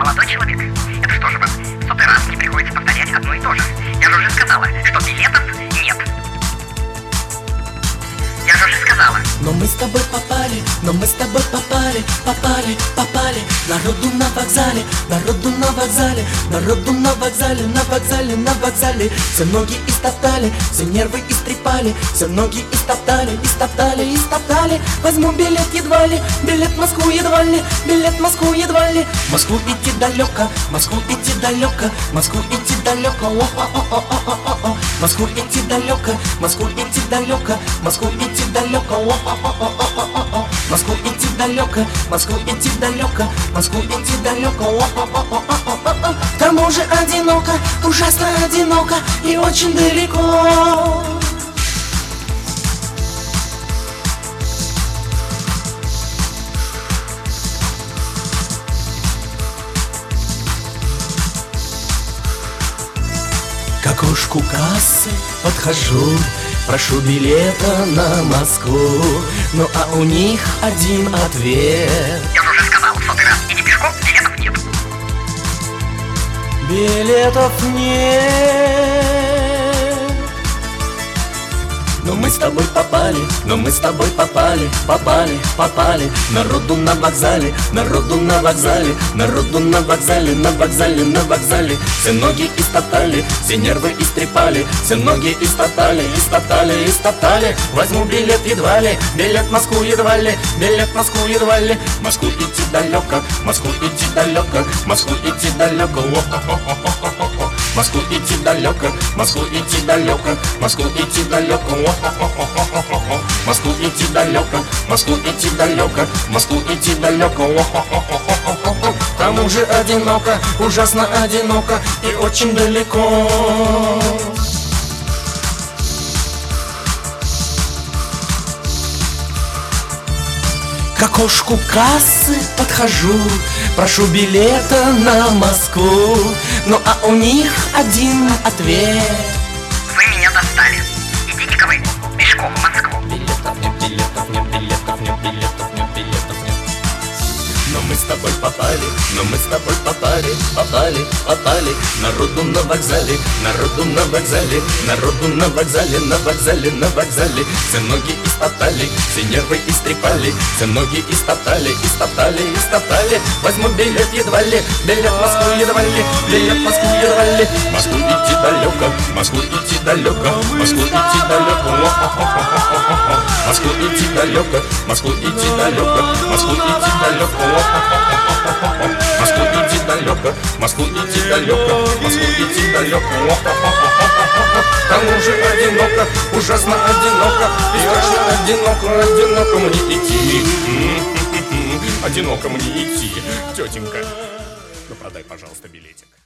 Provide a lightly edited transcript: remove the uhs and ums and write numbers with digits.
Молодой человек, это что же вам, в сотый раз не приходится повторять одно и то же? Я же уже сказала, что билетов нет. Я же уже сказала. Но мы с тобой попали, но мы с тобой попали, попали, попали. Народу на вокзале, народу на вокзале, народу на вокзале, на вокзале, на вокзале. Все ноги истоптали, все нервы истрепали, все ноги истоптали, истоптали, истоптали. Возьму билет едва ли, билет в Москву едва ли, билет в Москву едва ли. В Москву идти далеко, в Москву идти далеко, в Москву идти далеко, о-о-о-о-о-о-о. В Москву идти далеко, в Москву идти далеко, в Москву идти далеко, о-о-о-о-о-о. В Москву идти далеко, в Москву идти далеко, в Москву идти далеко, о-о-о-о-о-о. К тому же одиноко, ужасно одиноко и очень далеко. К окошку кассы подхожу, прошу билета на Москву. Ну а у них один ответ. Я же уже сказал в сотый раз, иди пешком, билетов нет. Билетов нет. Но мы с тобой попали, но мы с тобой попали, попали, попали. Народу на вокзале, народу на вокзале, народу на вокзале, на вокзале, на вокзале. Все ноги истоптали, все нервы истрепали, все ноги истоптали, истоптали, истоптали. Возьму билет едва ли, билет в Москву едва ли, билет в Москву едва ли. В Москву идти далеко, в Москву идти далеко, в Москву идти далеко, о-хо-хо-хо-хо-хо. В Москву идти далеко, в Москву идти далеко, в Москву идти далеко, о-хо-хо-хо-хо-хо. В Москву идти далеко, в Москву идти далеко, в Москву идти далеко, о-хо-хо-хо-хо-хо. К тому же одиноко, ужасно одиноко и очень далеко. К окошку кассы подхожу, прошу билета на Москву. Ну а у них один ответ. Вы меня достали. Идите-ка вы пешком в Москву. Билетов нет, билетов нет, билетов нет, билетов нет, билетов нет. Но мы с тобой попали, но мы с тобой попали, попали, попали. Народу на вокзале, народу на вокзале, народу на вокзале, на вокзале, на вокзале. Все ноги истоптали, все нервы истрепали, все ноги истоптали, истоптали, истоптали. Возьму билет едва ли, билет в Москву едва ли, билет в Москву едва ли. В Москву идти далеко, в Москву идти далеко, в Москву идти далеко, о-хо-хо-хо-хо-хо. В Москву идти далеко, в Москву идти далеко, в Москву идти далеко, о-хо-хо-хо-хо-хо. В Москву идти далеко, в Москву идти далеко, в Москву идти далеко, о-хо-хо-хо-хо-хо. К тому же одиноко, ужасно одиноко и очень одиноко, одиноко мне идти. Одиноко мне идти, тетенька. Ну, продай, пожалуйста, билетик.